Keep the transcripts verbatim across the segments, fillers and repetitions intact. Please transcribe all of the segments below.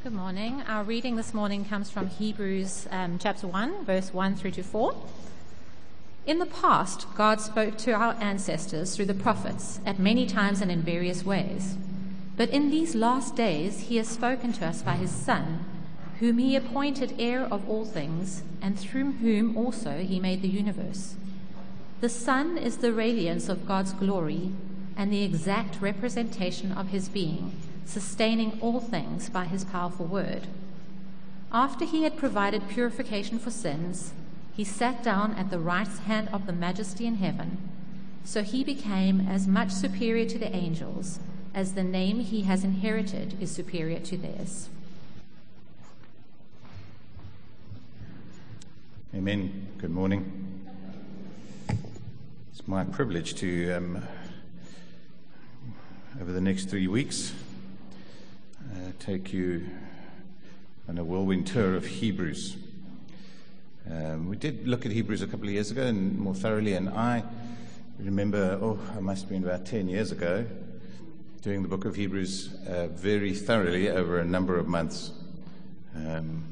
Good morning. Our reading this morning comes from Hebrews um, chapter one, verse one through to four. In the past, God spoke to our ancestors through the prophets at many times and in various ways. But in these last days, he has spoken to us by his Son, whom he appointed heir of all things, and through whom also he made the universe. The Son is the radiance of God's glory and the exact representation of his being, sustaining all things by his powerful word. After he had provided purification for sins, he sat down at the right hand of the Majesty in heaven. So he became as much superior to the angels as the name he has inherited is superior to theirs. Amen. Good morning. It's my privilege to, um, over the next three weeks, uh, take you on a whirlwind tour of Hebrews. Um, we did look at Hebrews a couple of years ago and more thoroughly, and I remember, oh, it must have been about ten years ago, doing the book of Hebrews uh, very thoroughly over a number of months. Um,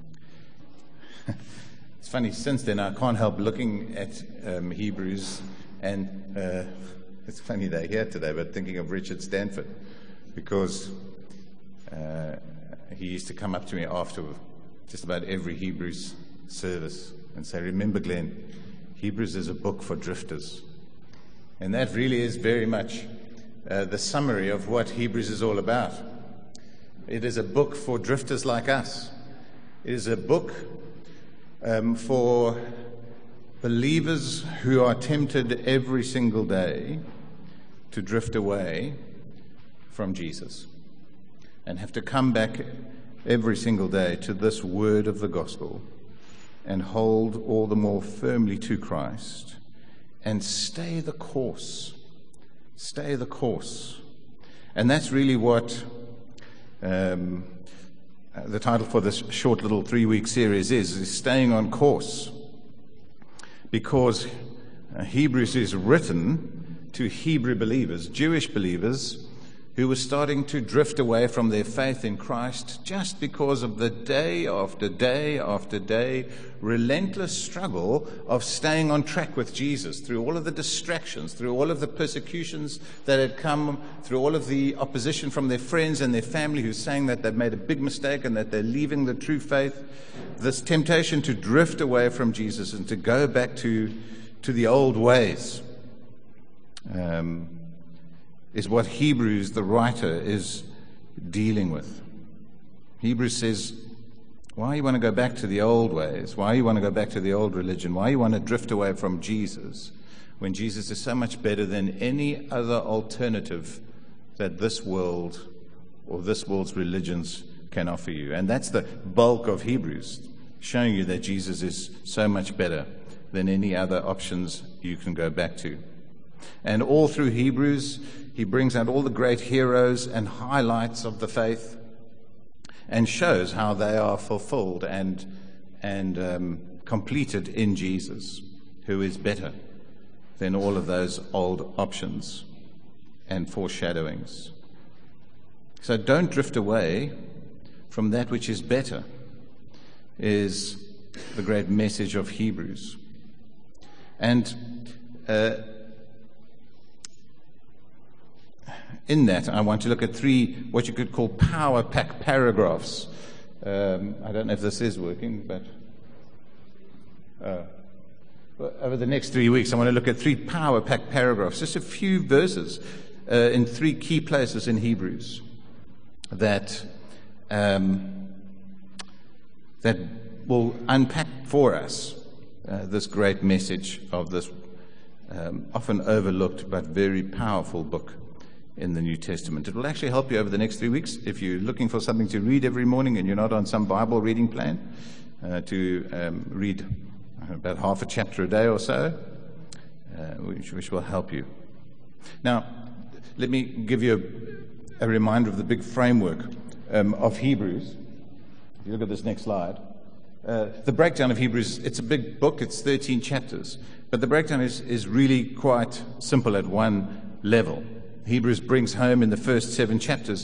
it's funny, since then I can't help looking at um, Hebrews, and uh, it's funny they're here today, but thinking of Richard Stanford, because uh, he used to come up to me after just about every Hebrews service and say, "Remember, Glenn, Hebrews is a book for drifters." And that really is very much uh, the summary of what Hebrews is all about. It is a book for drifters like us. It is a book um, for believers who are tempted every single day to drift away from Jesus and have to come back every single day to this word of the gospel and hold all the more firmly to Christ and stay the course. Stay the course. And that's really what um, the title for this short little three-week series is, is Staying on Course. Because uh, Hebrews is written to Hebrew believers, Jewish believers, who were starting to drift away from their faith in Christ just because of the day after day after day relentless struggle of staying on track with Jesus through all of the distractions, through all of the persecutions that had come, through all of the opposition from their friends and their family who's saying that they've made a big mistake and that they're leaving the true faith. This temptation to drift away from Jesus and to go back to, to the old ways. Um... is what Hebrews, the writer, is dealing with. Hebrews says, why you want to go back to the old ways? Why you want to go back to the old religion? Why you want to drift away from Jesus when Jesus is so much better than any other alternative that this world or this world's religions can offer you? And that's the bulk of Hebrews, showing you that Jesus is so much better than any other options you can go back to. And all through Hebrews, he brings out all the great heroes and highlights of the faith and shows how they are fulfilled and, and um, completed in Jesus, who is better than all of those old options and foreshadowings. So don't drift away from that which is better, is the great message of Hebrews. And uh, in that, I want to look at three, what you could call power pack paragraphs. Um, I don't know if this is working, but uh, over the next three weeks, I want to look at three power pack paragraphs, just a few verses uh, in three key places in Hebrews that um, that will unpack for us uh, this great message of this um, often overlooked but very powerful book in the New Testament. It will actually help you over the next three weeks if you're looking for something to read every morning and you're not on some Bible reading plan, uh, to um, read about half a chapter a day or so, uh, which, which will help you. Now, let me give you a, a reminder of the big framework um, of Hebrews. If you look at this next slide, uh, the breakdown of Hebrews, it's a big book, it's thirteen chapters, but the breakdown is, is really quite simple at one level. Hebrews brings home in the first seven chapters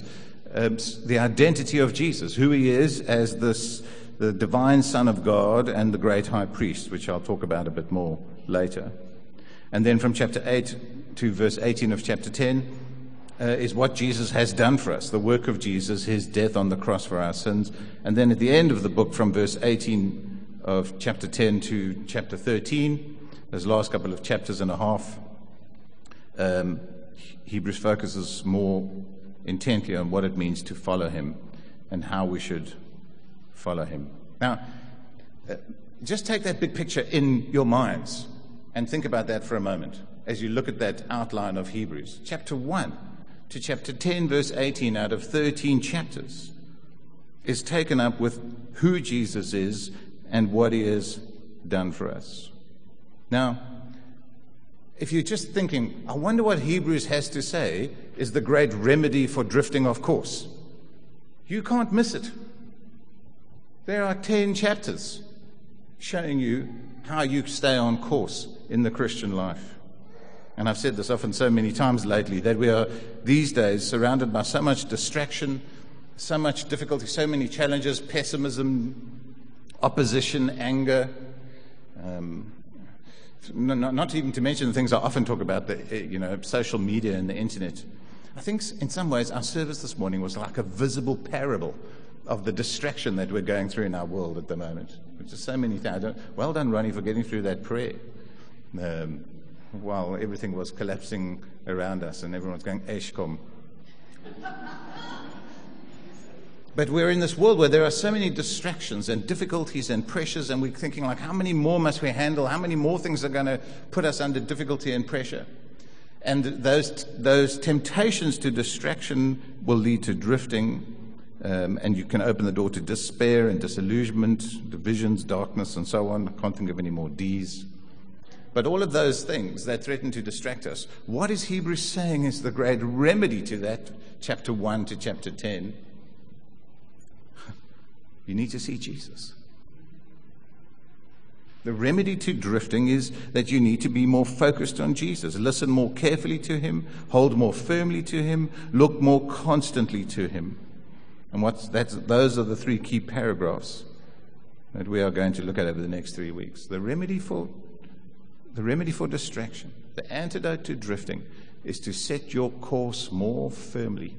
um, the identity of Jesus, who he is as this, the divine Son of God and the great high priest, which I'll talk about a bit more later. And then from chapter eight to verse eighteen of chapter ten uh, is what Jesus has done for us, the work of Jesus, his death on the cross for our sins. And then at the end of the book, from verse eighteen of chapter ten to chapter thirteen, those last couple of chapters and a half, um, Hebrews focuses more intently on what it means to follow him and how we should follow him. Now, uh, just take that big picture in your minds and think about that for a moment as you look at that outline of Hebrews. Chapter one to chapter ten, verse eighteen, out of thirteen chapters, is taken up with who Jesus is and what he has done for us. Now, if you're just thinking, I wonder what Hebrews has to say is the great remedy for drifting off course, you can't miss it. There are ten chapters showing you how you stay on course in the Christian life. And I've said this often so many times lately, that we are these days surrounded by so much distraction, so much difficulty, so many challenges, pessimism, opposition, anger, um, not, not even to mention the things I often talk about, the you know, social media and the internet. I think in some ways our service this morning was like a visible parable of the distraction that we're going through in our world at the moment. Just so many things. Well done, Ronnie, for getting through that prayer um, while everything was collapsing around us and everyone's going, Eshkom. But we're in this world where there are so many distractions and difficulties and pressures, and we're thinking, like, how many more must we handle? How many more things are going to put us under difficulty and pressure? And those those temptations to distraction will lead to drifting, um, and you can open the door to despair and disillusionment, divisions, darkness, and so on. I can't think of any more D's. But all of those things that threaten to distract us, what is Hebrews saying is the great remedy to that, chapter one to chapter ten? You need to see Jesus. The remedy to drifting is that you need to be more focused on Jesus. Listen more carefully to him, hold more firmly to him, look more constantly to him. And what's that's, those are the three key paragraphs that we are going to look at over the next three weeks. The remedy for the remedy for distraction, the antidote to drifting, is to set your course more firmly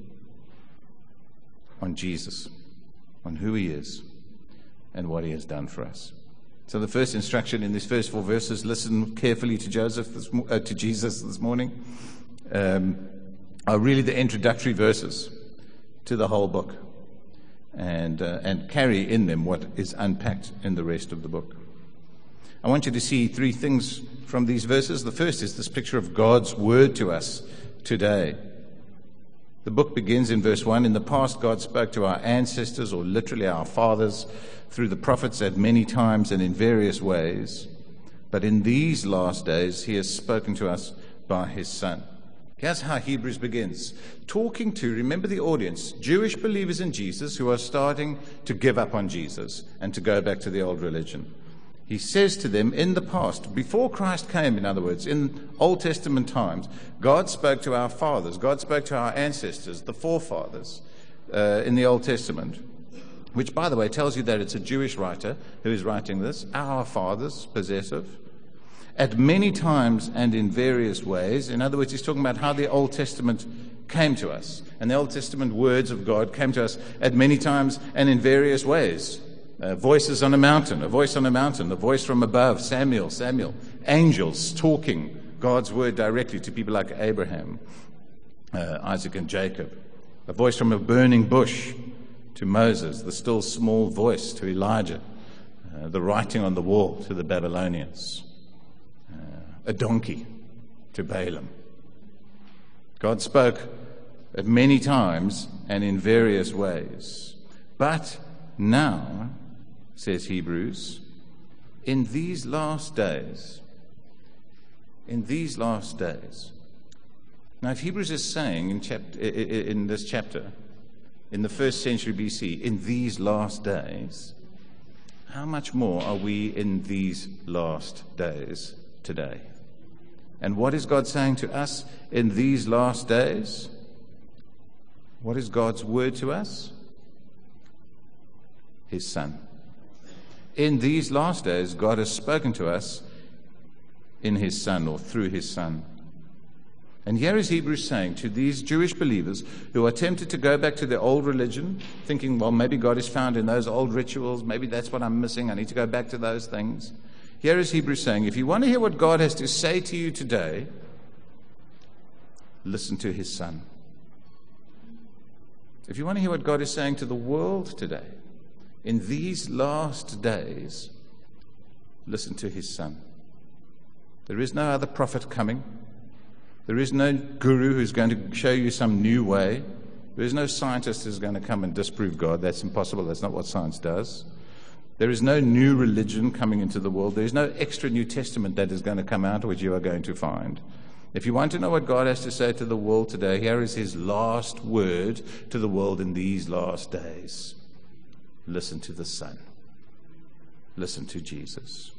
on Jesus, on who he is and what he has done for us. So the first instruction in these first four verses, listen carefully to Joseph, this, uh, to Jesus this morning, um, are really the introductory verses to the whole book, and uh, and carry in them what is unpacked in the rest of the book. I want you to see three things from these verses. The first is this picture of God's word to us today. The book begins in verse one. In the past, God spoke to our ancestors, or literally our fathers, through the prophets at many times and in various ways. But in these last days, he has spoken to us by his Son. Here's how Hebrews begins. Talking to, remember the audience, Jewish believers in Jesus who are starting to give up on Jesus and to go back to the old religion. He says to them, in the past, before Christ came, in other words, in Old Testament times, God spoke to our fathers, God spoke to our ancestors, the forefathers, uh, in the Old Testament, which, by the way, tells you that it's a Jewish writer who is writing this, our fathers, possessive, at many times and in various ways. In other words, he's talking about how the Old Testament came to us, and the Old Testament words of God came to us at many times and in various ways. Uh, voices on a mountain, a voice on a mountain, a voice from above, Samuel, Samuel, angels talking God's word directly to people like Abraham, uh, Isaac and Jacob, a voice from a burning bush to Moses, the still small voice to Elijah, uh, the writing on the wall to the Babylonians, uh, a donkey to Balaam. God spoke at many times and in various ways. But now, says Hebrews, in these last days, in these last days. Now, if Hebrews is saying in, chapter, in this chapter, in the first century B C, in these last days, how much more are we in these last days today? And what is God saying to us in these last days? What is God's word to us? His Son. In these last days, God has spoken to us in His Son, or through His Son. And here is Hebrews saying to these Jewish believers who are tempted to go back to their old religion, thinking, well, maybe God is found in those old rituals, maybe that's what I'm missing, I need to go back to those things. Here is Hebrews saying, if you want to hear what God has to say to you today, listen to His Son. If you want to hear what God is saying to the world today, in these last days, listen to His Son. There is no other prophet coming. There is no guru who's going to show you some new way. There is no scientist who's going to come and disprove God. That's impossible. That's not what science does. There is no new religion coming into the world. There is no extra New Testament that is going to come out, which you are going to find. If you want to know what God has to say to the world today, here is His last word to the world in these last days. Listen to the Son. Listen to Jesus.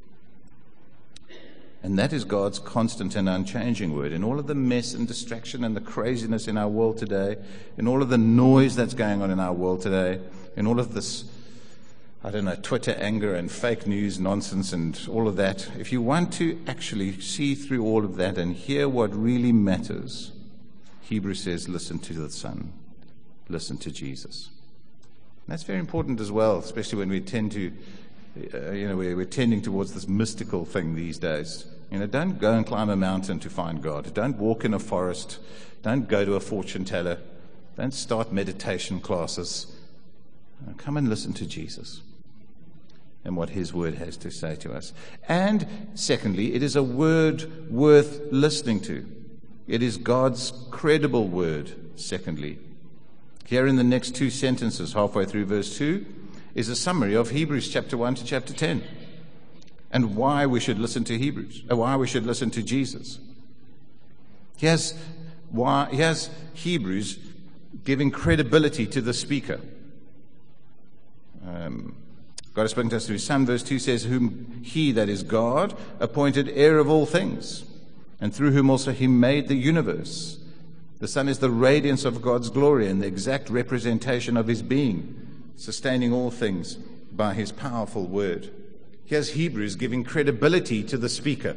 And that is God's constant and unchanging word. In all of the mess and distraction and the craziness in our world today, in all of the noise that's going on in our world today, in all of this, I don't know, Twitter anger and fake news nonsense and all of that, if you want to actually see through all of that and hear what really matters, Hebrews says, listen to the Son. Listen to Jesus. And that's very important as well, especially when we tend to, uh, you know, we're, we're tending towards this mystical thing these days. You know, don't go and climb a mountain to find God. Don't walk in a forest. Don't go to a fortune teller. Don't start meditation classes. Uh, come and listen to Jesus and what His word has to say to us. And secondly, it is a word worth listening to. It is God's credible word, secondly. Here in the next two sentences, halfway through verse two, is a summary of Hebrews chapter one to chapter ten, and why we should listen to Hebrews, or why we should listen to Jesus. Here's, why, here's Hebrews giving credibility to the speaker. Um, God has spoken to us through His Son. Verse two says, whom He, that is God, appointed heir of all things, and through whom also He made the universe. The Son is the radiance of God's glory and the exact representation of His being, sustaining all things by His powerful word. Here's Hebrews giving credibility to the speaker.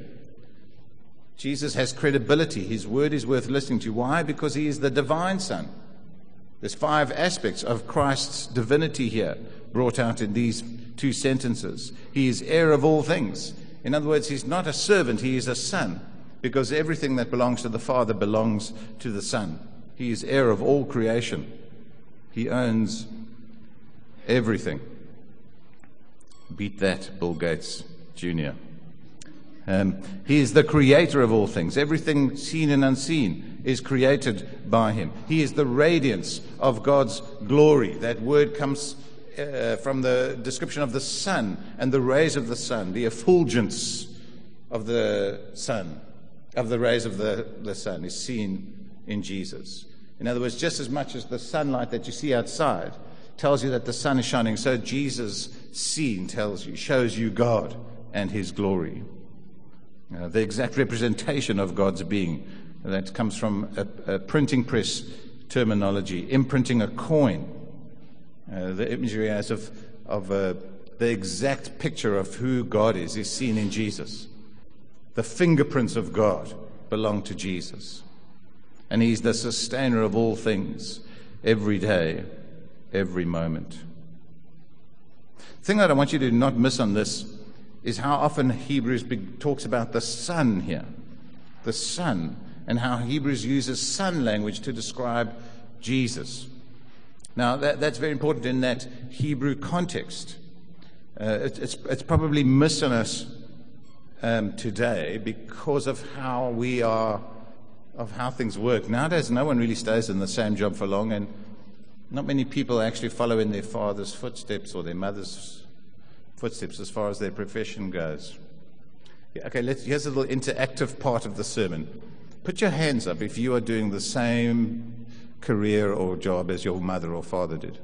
Jesus has credibility. His word is worth listening to. Why? Because He is the divine Son. There's five aspects of Christ's divinity here brought out in these two sentences. He is heir of all things. In other words, He's not a servant, He is a son, because everything that belongs to the Father belongs to the Son. He is heir of all creation. He owns everything. Beat that, Bill Gates Junior Um, he is the creator of all things. Everything seen and unseen is created by Him. He is the radiance of God's glory. That word comes uh, from the description of the sun and the rays of the sun, the effulgence of the sun, of the rays of the, the sun is seen in Jesus. In other words, just as much as the sunlight that you see outside tells you that the sun is shining, so Jesus seen tells you, shows you God and His glory. Uh, the exact representation of God's being. That comes from a, a printing press terminology, imprinting a coin. Uh, the imagery as of, of uh, the exact picture of who God is is seen in Jesus. The fingerprints of God belong to Jesus. And He's the sustainer of all things, every day, every moment. The thing that I want you to not miss on this is how often Hebrews talks about the Son here. The Son, and how Hebrews uses son language to describe Jesus. Now, that, that's very important in that Hebrew context. Uh, it, it's, it's probably missed on us um, today because of how we are, of how things work. Nowadays, no one really stays in the same job for long, and not many people actually follow in their father's footsteps or their mother's footsteps as far as their profession goes. Yeah, okay, let's, here's a little interactive part of the sermon. Put your hands up if you are doing the same career or job as your mother or father did.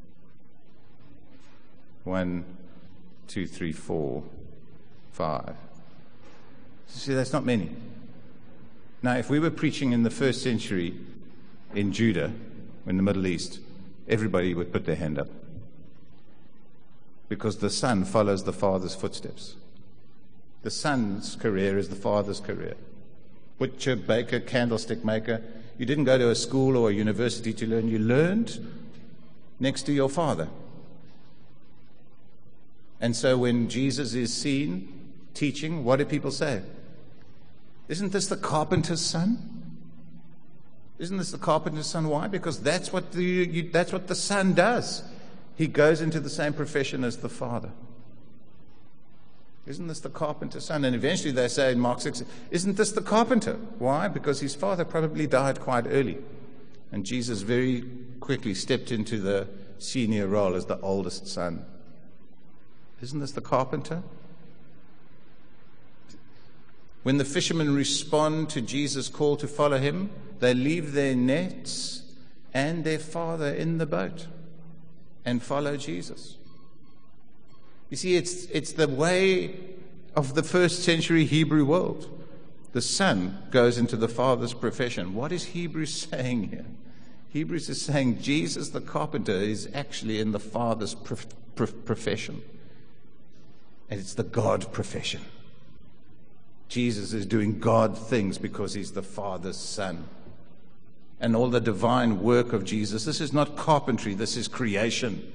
One, two, three, four, five. See, that's not many. Now, if we were preaching in the first century in Judah, in the Middle East, everybody would put their hand up. Because the son follows the father's footsteps. The son's career is the father's career. Butcher, baker, candlestick maker. You didn't go to a school or a university to learn. You learned next to your father. And so when Jesus is seen teaching, what do people say? Isn't this the carpenter's son? Isn't this the carpenter's son? Why? Because that's what the, you, that's what the son does. He goes into the same profession as the father. Isn't this the carpenter's son? And eventually they say in Mark six, isn't this the carpenter? Why? Because his father probably died quite early. And Jesus very quickly stepped into the senior role as the oldest son. Isn't this the carpenter? When the fishermen respond to Jesus' call to follow him, they leave their nets and their father in the boat and follow Jesus. You see, it's, it's the way of the first century Hebrew world. The son goes into the father's profession. What is Hebrews saying here? Hebrews is saying Jesus the carpenter is actually in the father's prof- prof- profession. And it's the God profession. Jesus is doing God things because he's the Father's Son. And all the divine work of Jesus, this is not carpentry, this is creation.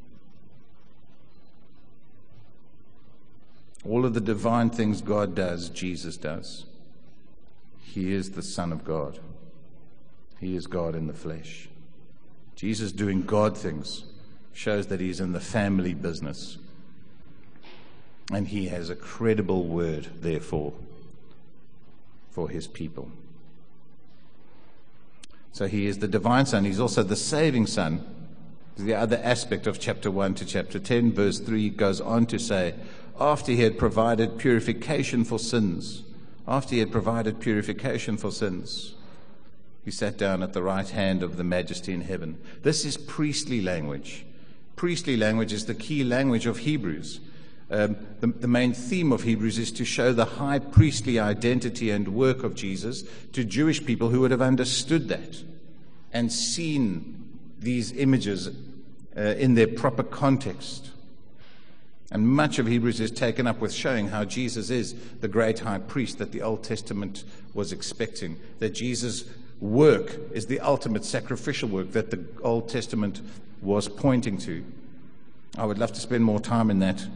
All of the divine things God does, Jesus does. He is the Son of God. He is God in the flesh. Jesus doing God things shows that he's in the family business. And he has a credible word, therefore, for his people. So he is the divine Son. He's also the saving Son. The other aspect of chapter one to chapter ten, verse three, goes on to say, after he had provided purification for sins, after he had provided purification for sins, he sat down at the right hand of the Majesty in heaven. This is priestly language. Priestly language is the key language of Hebrews. Um, the, the main theme of Hebrews is to show the high priestly identity and work of Jesus to Jewish people who would have understood that and seen these images uh, in their proper context. And much of Hebrews is taken up with showing how Jesus is the great high priest that the Old Testament was expecting, that Jesus' work is the ultimate sacrificial work that the Old Testament was pointing to. I would love to spend more time in that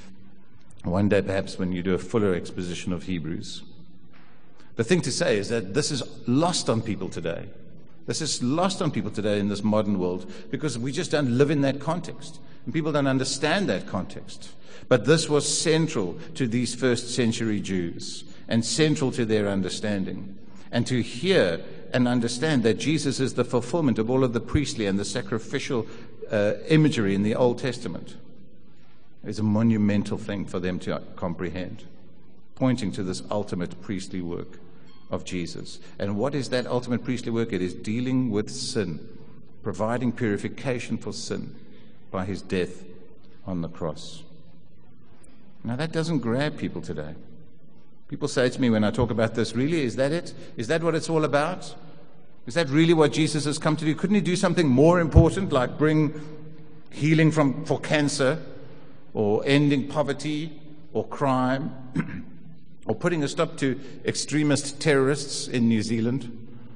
one day, perhaps, when you do a fuller exposition of Hebrews. The thing to say is that this is lost on people today. This is lost on people today in this modern world because we just don't live in that context. And people don't understand that context. But this was central to these first century Jews and central to their understanding. And to hear and understand that Jesus is the fulfillment of all of the priestly and the sacrificial uh, imagery in the Old Testament is a monumental thing for them to comprehend, pointing to this ultimate priestly work of Jesus. And what is that ultimate priestly work? It is dealing with sin, providing purification for sin by his death on the cross. Now that doesn't grab people today. People say to me when I talk about this, really, is that it? Is that what it's all about? Is that really what Jesus has come to do? Couldn't he do something more important, like bring healing from for cancer, or ending poverty or crime, or putting a stop to extremist terrorists in New Zealand,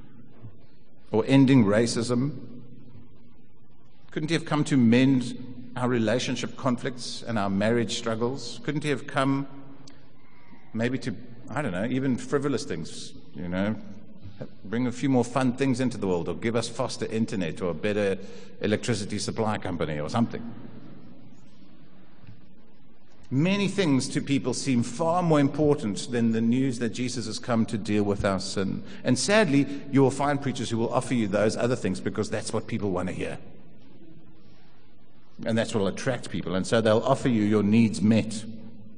or ending racism? Couldn't he have come to mend our relationship conflicts and our marriage struggles? Couldn't he have come maybe to, I don't know, even frivolous things, you know, bring a few more fun things into the world, or give us faster internet, or a better electricity supply company, or something? Many things to people seem far more important than the news that Jesus has come to deal with our sin. And sadly, you will find preachers who will offer you those other things because that's what people want to hear. And that's what will attract people. And so they'll offer you your needs met.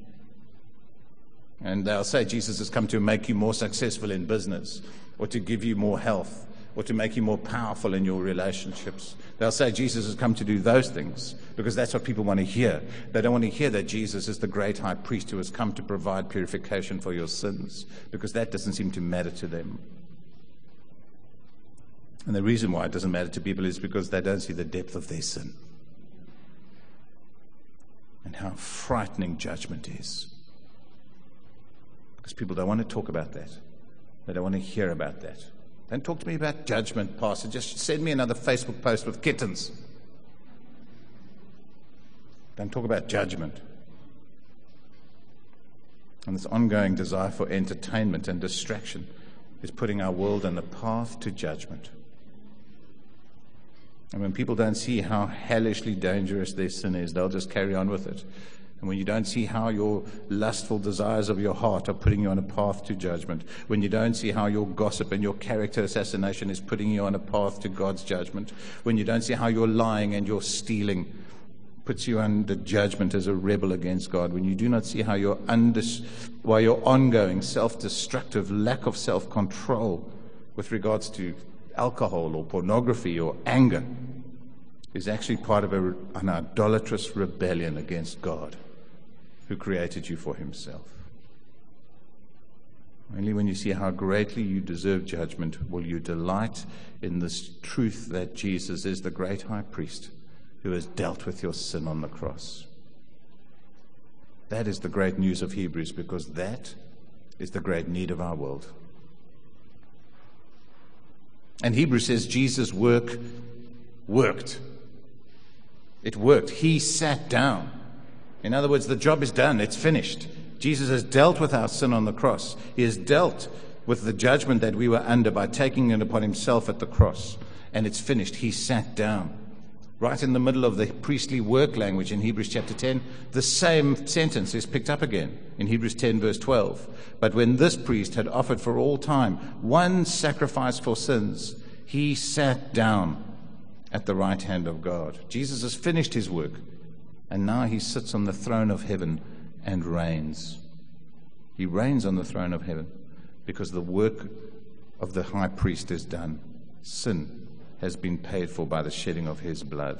And they'll say Jesus has come to make you more successful in business, or to give you more health, or to make you more powerful in your relationships. They'll say Jesus has come to do those things because that's what people want to hear. They don't want to hear that Jesus is the great high priest who has come to provide purification for your sins, because that doesn't seem to matter to them. And the reason why it doesn't matter to people is because they don't see the depth of their sin and how frightening judgment is. Because people don't want to talk about that. They don't want to hear about that. Don't talk to me about judgment, Pastor. Just send me another Facebook post with kittens. Don't talk about judgment. And this ongoing desire for entertainment and distraction is putting our world on a path to judgment. And when people don't see how hellishly dangerous their sin is, they'll just carry on with it. And when you don't see how your lustful desires of your heart are putting you on a path to judgment, when you don't see how your gossip and your character assassination is putting you on a path to God's judgment, when you don't see how your lying and your stealing puts you under judgment as a rebel against God, when you do not see how your, undis- why your ongoing self-destructive lack of self-control with regards to alcohol or pornography or anger is actually part of a, an idolatrous rebellion against God, who created you for himself. Only when you see how greatly you deserve judgment will you delight in this truth that Jesus is the great high priest who has dealt with your sin on the cross. That is the great news of Hebrews, because that is the great need of our world. And Hebrews says Jesus' work worked. It worked. He sat down. In other words, the job is done. It's finished. Jesus has dealt with our sin on the cross. He has dealt with the judgment that we were under by taking it upon himself at the cross. And it's finished. He sat down. Right in the middle of the priestly work language in Hebrews chapter ten, the same sentence is picked up again in Hebrews ten verse twelve. But when this priest had offered for all time one sacrifice for sins, he sat down at the right hand of God. Jesus has finished his work, and now he sits on the throne of heaven and reigns. He reigns on the throne of heaven because the work of the high priest is done. Sin has been paid for by the shedding of his blood.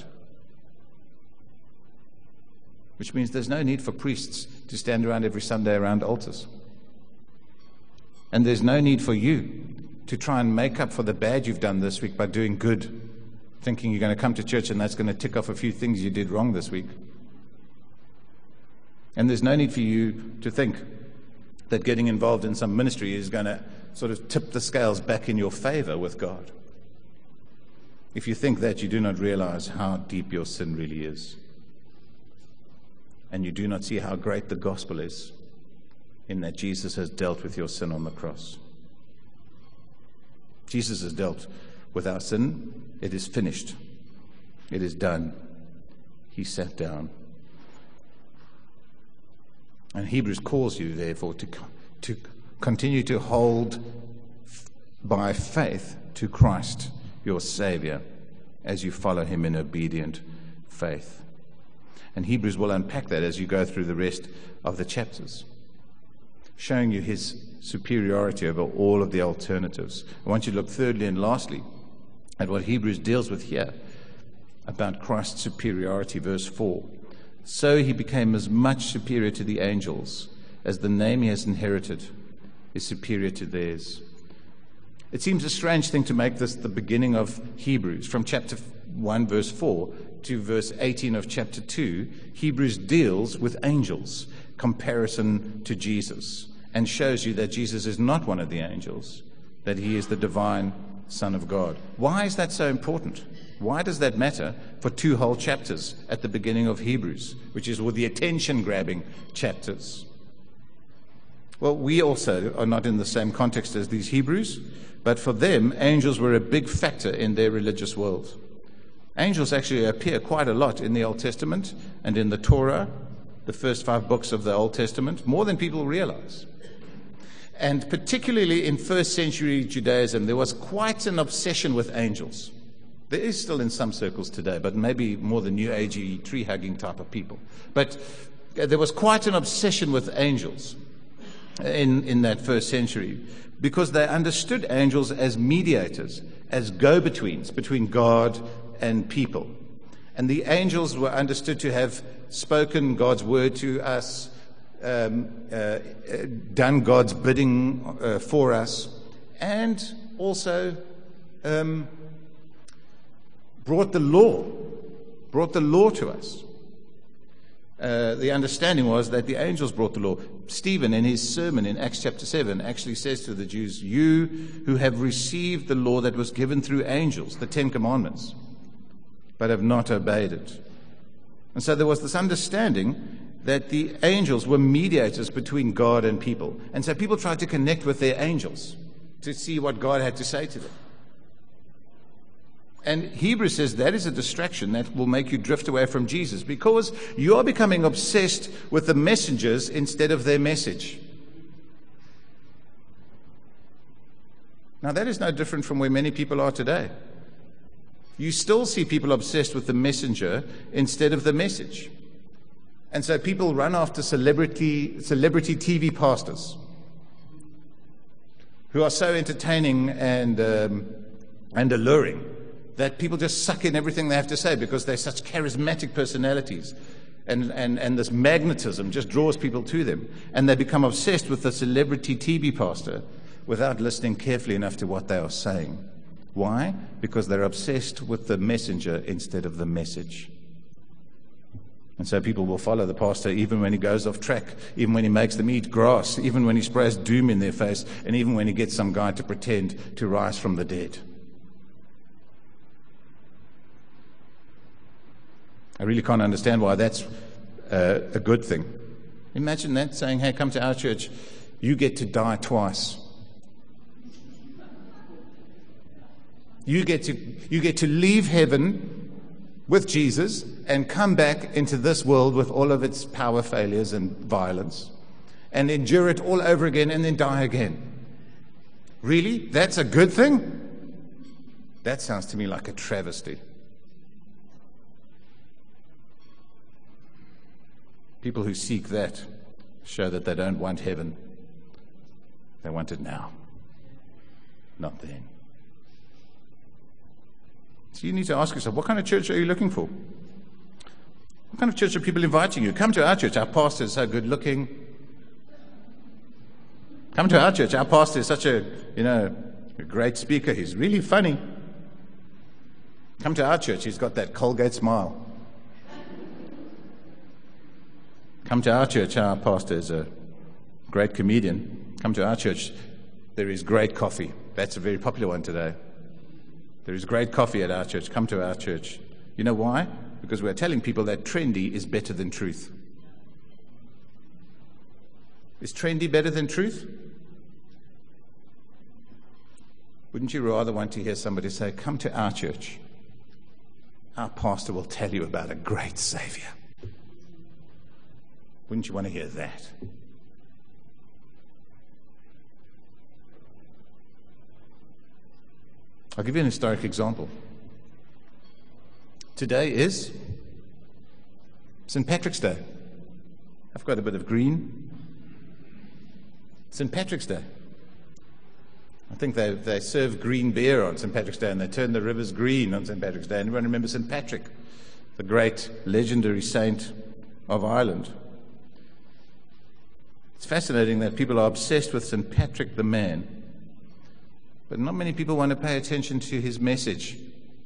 Which means there's no need for priests to stand around every Sunday around altars. And there's no need for you to try and make up for the bad you've done this week by doing good, thinking you're going to come to church and that's going to tick off a few things you did wrong this week. And there's no need for you to think that getting involved in some ministry is going to sort of tip the scales back in your favor with God. If you think that, you do not realize how deep your sin really is. And you do not see how great the gospel is, in that Jesus has dealt with your sin on the cross. Jesus has dealt with our sin. It is finished. It is done. He sat down. And Hebrews calls you, therefore, to, to continue to hold by faith to Christ, your Savior, as you follow him in obedient faith. And Hebrews will unpack that as you go through the rest of the chapters, showing you his superiority over all of the alternatives. I want you to look thirdly and lastly at what Hebrews deals with here about Christ's superiority, verse four. So he became as much superior to the angels as the name he has inherited is superior to theirs. It seems a strange thing to make this the beginning of Hebrews. From chapter one, verse four, to verse eighteen of chapter two, Hebrews deals with angels, comparison to Jesus, and shows you that Jesus is not one of the angels, that he is the divine Son of God. Why is that so important? Why does that matter for two whole chapters at the beginning of Hebrews, which is with the attention-grabbing chapters? Well, we also are not in the same context as these Hebrews, but for them, angels were a big factor in their religious world. Angels actually appear quite a lot in the Old Testament and in the Torah, the first five books of the Old Testament, more than people realize. And particularly in first century Judaism, there was quite an obsession with angels. There is still in some circles today, but maybe more the New Agey, tree-hugging type of people. But there was quite an obsession with angels in, in that first century, because they understood angels as mediators, as go-betweens between God and people. And the angels were understood to have spoken God's word to us, um, uh, done God's bidding uh, for us, and also um, brought the law, brought the law to us. Uh, the understanding was that the angels brought the law. Stephen, in his sermon in Acts chapter seven, actually says to the Jews, you who have received the law that was given through angels, the Ten Commandments, but have not obeyed it. And so there was this understanding that the angels were mediators between God and people. And so people tried to connect with their angels to see what God had to say to them. And Hebrews says that is a distraction that will make you drift away from Jesus, because you are becoming obsessed with the messengers instead of their message. Now, that is no different from where many people are today. You still see people obsessed with the messenger instead of the message. And so people run after celebrity, celebrity T V pastors who are so entertaining and, um, and alluring that people just suck in everything they have to say because they're such charismatic personalities. And, and, and this magnetism just draws people to them. And they become obsessed with the celebrity T V pastor without listening carefully enough to what they are saying. Why? Because they're obsessed with the messenger instead of the message. And so people will follow the pastor even when he goes off track, even when he makes them eat grass, even when he sprays doom in their face, and even when he gets some guy to pretend to rise from the dead. I really can't understand why that's uh, a good thing. Imagine that, saying, hey, come to our church, you get to die twice. You get to, you get to leave heaven with Jesus and come back into this world with all of its power failures and violence and endure it all over again and then die again. Really? That's a good thing? That sounds to me like a travesty. People who seek that show that they don't want heaven. They want it now, not then. So you need to ask yourself, what kind of church are you looking for? What kind of church are people inviting you? Come to our church. Our pastor is so good looking. Come to our church. Our pastor is such a, you know, a great speaker. He's really funny. Come to our church. He's got that Colgate smile. Come to our church. Our pastor is a great comedian. Come to our church. There is great coffee. That's a very popular one today. There is great coffee at our church. Come to our church. You know why? Because we're telling people that trendy is better than truth. Is trendy better than truth? Wouldn't you rather want to hear somebody say, come to our church. Our pastor will tell you about a great Savior. Wouldn't you want to hear that? I'll give you an historic example. Today is Saint Patrick's Day. I've got a bit of green. Saint Patrick's Day. I think they, they serve green beer on Saint Patrick's Day and they turn the rivers green on Saint Patrick's Day. Anyone remember Saint Patrick, the great legendary saint of Ireland? It's fascinating that people are obsessed with Saint Patrick the man, but not many people want to pay attention to his message.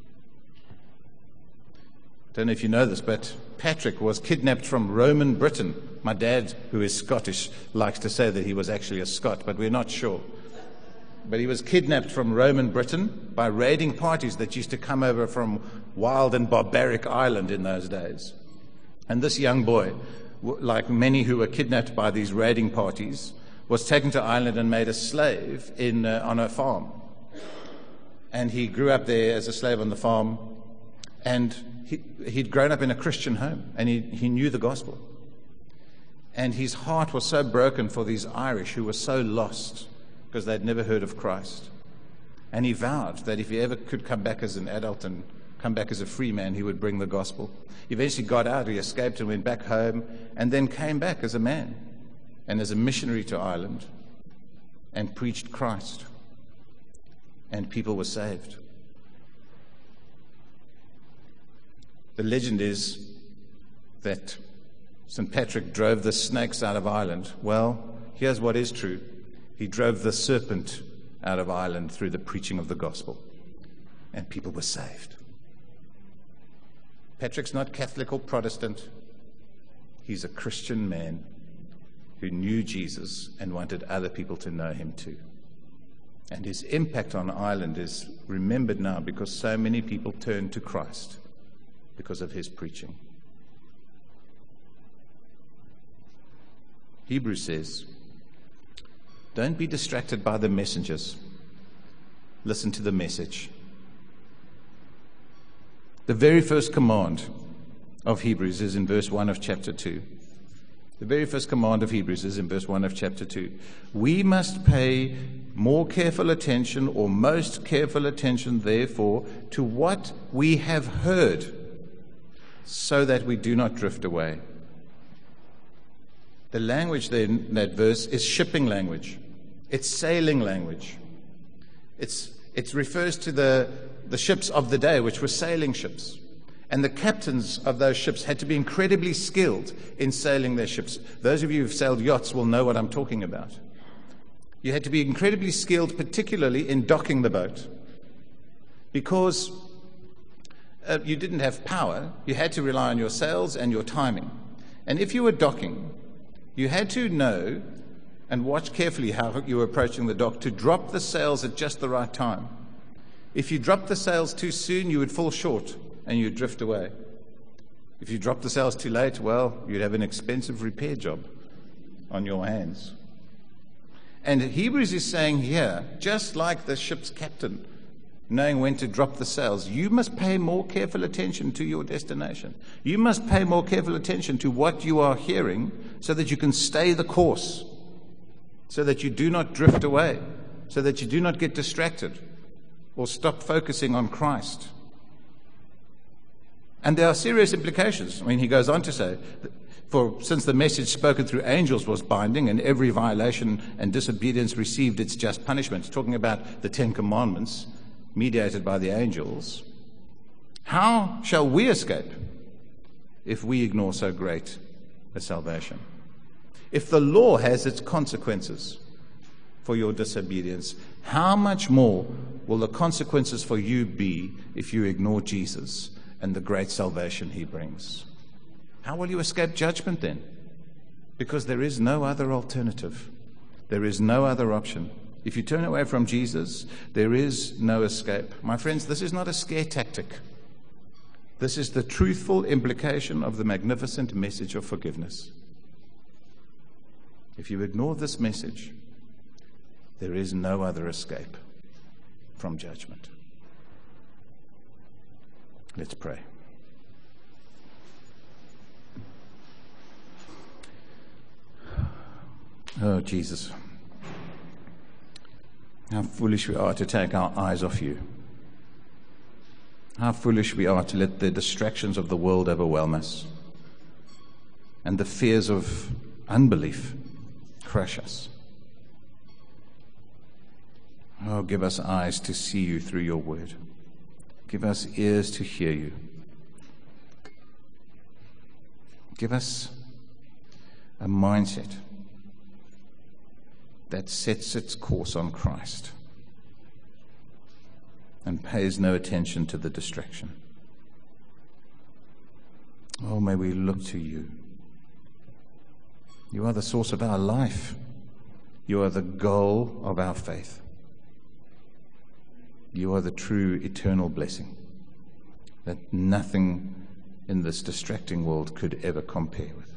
I don't know if you know this, but Patrick was kidnapped from Roman Britain. My dad, who is Scottish, likes to say that he was actually a Scot, but we're not sure. But he was kidnapped from Roman Britain by raiding parties that used to come over from wild and barbaric Ireland in those days. And this young boy, like many who were kidnapped by these raiding parties, was taken to Ireland and made a slave in uh, on a farm. And he grew up there as a slave on the farm, and he, he'd grown up in a Christian home, and he, he knew the gospel. And his heart was so broken for these Irish who were so lost because they'd never heard of Christ. And he vowed that if he ever could come back as an adult and come back as a free man, he would bring the gospel. He eventually got out, he escaped and went back home, and then came back as a man and as a missionary to Ireland and preached Christ. And people were saved. The legend is that Saint Patrick drove the snakes out of Ireland. Well, here's what is true. He drove the serpent out of Ireland through the preaching of the gospel. And people were saved. Patrick's not Catholic or Protestant. He's a Christian man who knew Jesus and wanted other people to know him too. And his impact on Ireland is remembered now because so many people turned to Christ because of his preaching. Hebrews says, don't be distracted by the messengers. Listen to the message. The very first command of Hebrews is in verse one of chapter two. The very first command of Hebrews is in verse one of chapter two. We must pay more careful attention, or most careful attention, therefore, to what we have heard, so that we do not drift away. The language there in that verse is shipping language. It's sailing language. It's, it refers to the, the ships of the day, which were sailing ships. And the captains of those ships had to be incredibly skilled in sailing their ships. Those of you who've sailed yachts will know what I'm talking about. You had to be incredibly skilled, particularly in docking the boat. Because uh, you didn't have power, you had to rely on your sails and your timing. And if you were docking, you had to know and watch carefully how you were approaching the dock to drop the sails at just the right time. If you dropped the sails too soon, you would fall short and you'd drift away. If you dropped the sails too late, well, you'd have an expensive repair job on your hands. And Hebrews is saying here, just like the ship's captain, knowing when to drop the sails, you must pay more careful attention to your destination. You must pay more careful attention to what you are hearing so that you can stay the course, so that you do not drift away, so that you do not get distracted or stop focusing on Christ. And there are serious implications. I mean, he goes on to say, for since the message spoken through angels was binding, and every violation and disobedience received its just punishment, talking about the Ten Commandments mediated by the angels, how shall we escape if we ignore so great a salvation? If the law has its consequences for your disobedience, how much more will the consequences for you be if you ignore Jesus and the great salvation he brings? How will you escape judgment then? Because there is no other alternative. There is no other option. If you turn away from Jesus, there is no escape. My friends, this is not a scare tactic. This is the truthful implication of the magnificent message of forgiveness. If you ignore this message, there is no other escape from judgment. Let's pray. Oh, Jesus, how foolish we are to take our eyes off you. How foolish we are to let the distractions of the world overwhelm us and the fears of unbelief crush us. Oh, give us eyes to see you through your word. Give us ears to hear you. Give us a mindset that sets its course on Christ and pays no attention to the distraction. Oh, may we look to you. You are the source of our life. You are the goal of our faith. You are the true eternal blessing that nothing in this distracting world could ever compare with.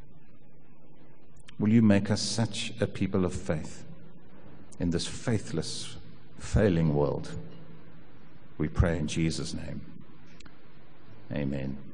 Will you make us such a people of faith in this faithless, failing world? We pray in Jesus' name. Amen.